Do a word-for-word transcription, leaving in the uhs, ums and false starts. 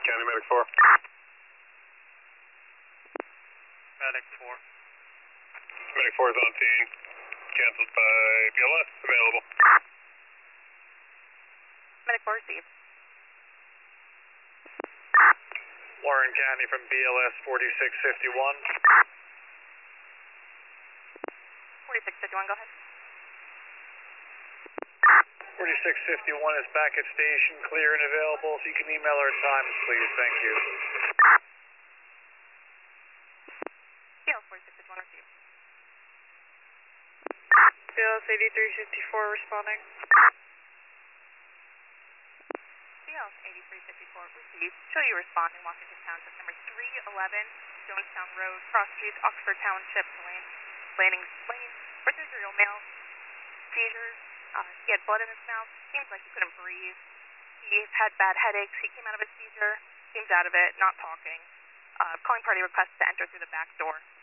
County Medic four. Medic four. Medic four is on scene. Cancelled by B L S. Available. Medic four received. Warren County from B L S forty-six fifty-one. forty-six fifty-one, go ahead. forty-six fifty-one is back at station, clear and available. If you can email our times, please. Thank you. B L S forty-six fifty-one received. B L S eighty-three fifty-four responding. B L S eighty-three fifty-four received. Show you responding, Washington Township, number three eleven, Jonestown Road, cross streets, Oxford Township, Lane, Lanings Lane, procedural mail, seizures. Uh, he had blood in his mouth, seems like he couldn't breathe. He had bad headaches, he came out of his seizure, seems out of it, not talking. Uh, calling party request to enter through the back door.